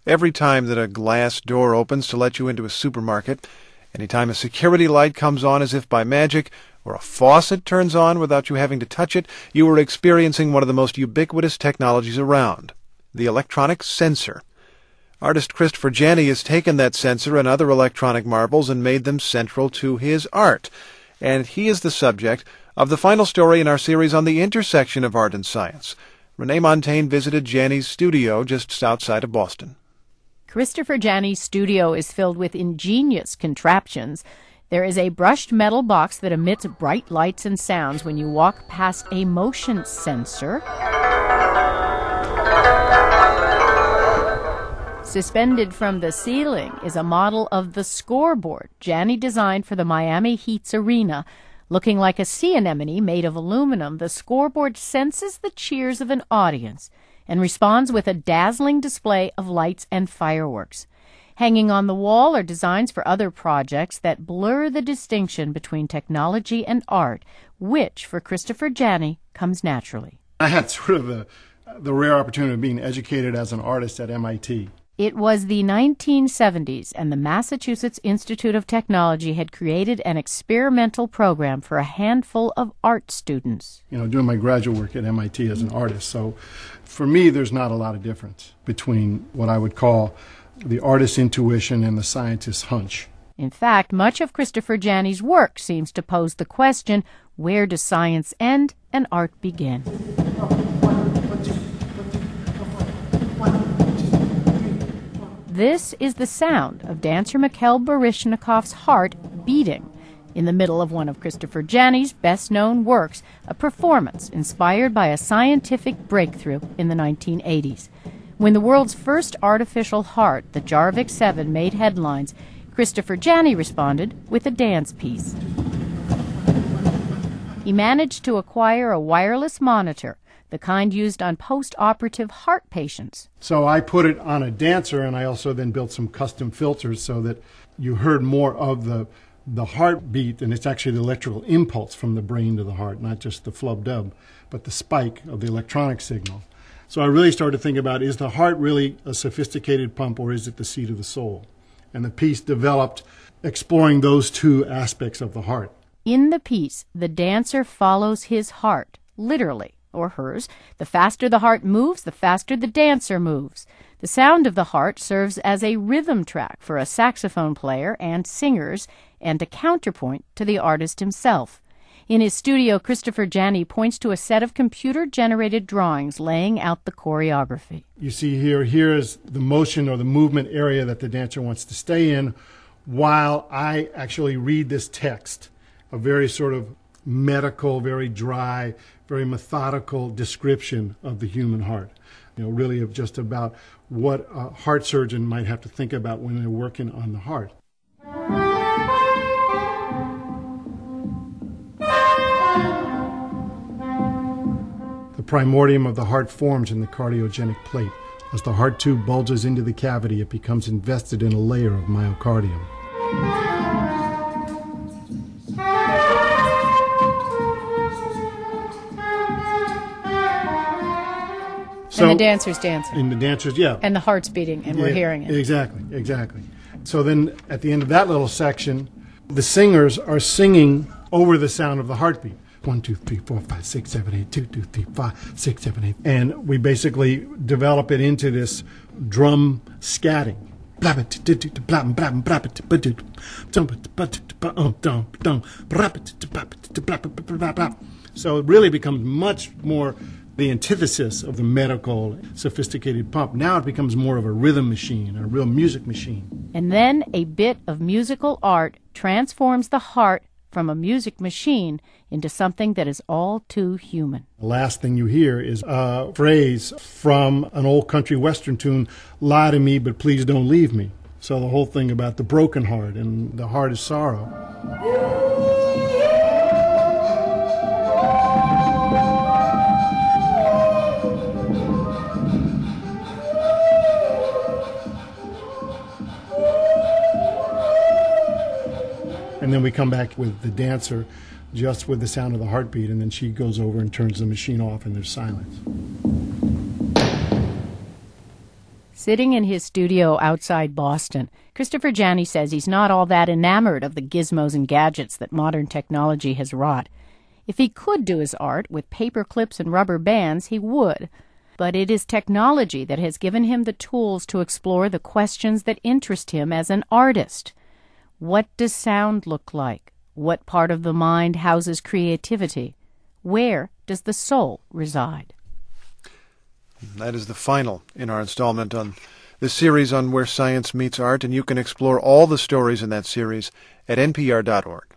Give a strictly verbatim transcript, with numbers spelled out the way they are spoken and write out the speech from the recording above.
Every time that a glass door opens to let you into a supermarket, any time a security light comes on as if by magic, or a faucet turns on without you having to touch it, you are experiencing one of the most ubiquitous technologies around, the electronic sensor. Artist Christopher Janney has taken that sensor and other electronic marvels and made them central to his art. And he is the subject of the final story in our series on the intersection of art and science. Renee Montaigne visited Janney's studio just outside of Boston. Christopher Janney's studio is filled with ingenious contraptions. There is a brushed metal box that emits bright lights and sounds when you walk past a motion sensor. Suspended from the ceiling is a model of the scoreboard Janney designed for the Miami Heat's arena. Looking like a sea anemone made of aluminum, the scoreboard senses the cheers of an audience and responds with a dazzling display of lights and fireworks. Hanging on the wall are designs for other projects that blur the distinction between technology and art, which, for Christopher Janney, comes naturally. I had sort of the, the rare opportunity of being educated as an artist at M I T. It was the nineteen seventies, and the Massachusetts Institute of Technology had created an experimental program for a handful of art students. You know, doing my graduate work at M I T as an artist, so for me there's not a lot of difference between what I would call the artist's intuition and the scientist's hunch. In fact, much of Christopher Janney's work seems to pose the question, where does science end and art begin? This is the sound of dancer Mikhail Baryshnikov's heart beating in the middle of one of Christopher Janney's best-known works, a performance inspired by a scientific breakthrough in the nineteen eighties. When the world's first artificial heart, the Jarvik seven, made headlines, Christopher Janney responded with a dance piece. He managed to acquire a wireless monitor, the kind used on post-operative heart patients. So I put it on a dancer, and I also then built some custom filters so that you heard more of the the heartbeat, and it's actually the electrical impulse from the brain to the heart, not just the flub-dub, but the spike of the electronic signal. So I really started to think about, is the heart really a sophisticated pump, or is it the seat of the soul? And the piece developed exploring those two aspects of the heart. In the piece, the dancer follows his heart, literally, or hers. The faster the heart moves, the faster the dancer moves. The sound of the heart serves as a rhythm track for a saxophone player and singers, and a counterpoint to the artist himself. In his studio, Christopher Janney points to a set of computer-generated drawings laying out the choreography. You see here, here is the motion or the movement area that the dancer wants to stay in, while I actually read this text, a very sort of medical, very dry, very methodical description of the human heart. You know, really of just about what a heart surgeon might have to think about when they're working on the heart. The primordium of the heart forms in the cardiogenic plate. As the heart tube bulges into the cavity, it becomes invested in a layer of myocardium. So, and the dancer's dancing. And the dancer's, yeah. And the heart's beating, and yeah, we're hearing it. Exactly, exactly. So then at the end of that little section, the singers are singing over the sound of the heartbeat. One, two, three, four, five, six, seven, eight, two, two, three, five, six, seven, eight. And we basically develop it into this drum scatting. So it really becomes much more the antithesis of the medical, sophisticated pump. Now it becomes more of a rhythm machine, a real music machine. And then a bit of musical art transforms the heart from a music machine into something that is all too human. The last thing you hear is a phrase from an old country western tune, "Lie to me, but please don't leave me." So the whole thing about the broken heart, and the heart is sorrow. And then we come back with the dancer just with the sound of the heartbeat, and then she goes over and turns the machine off, and there's silence. Sitting in his studio outside Boston, Christopher Janney says he's not all that enamored of the gizmos and gadgets that modern technology has wrought. If he could do his art with paper clips and rubber bands, he would. But it is technology that has given him the tools to explore the questions that interest him as an artist. What does sound look like? What part of the mind houses creativity? Where does the soul reside? That is the final in our installment on this series on Where Science Meets Art, and you can explore all the stories in that series at N P R dot org.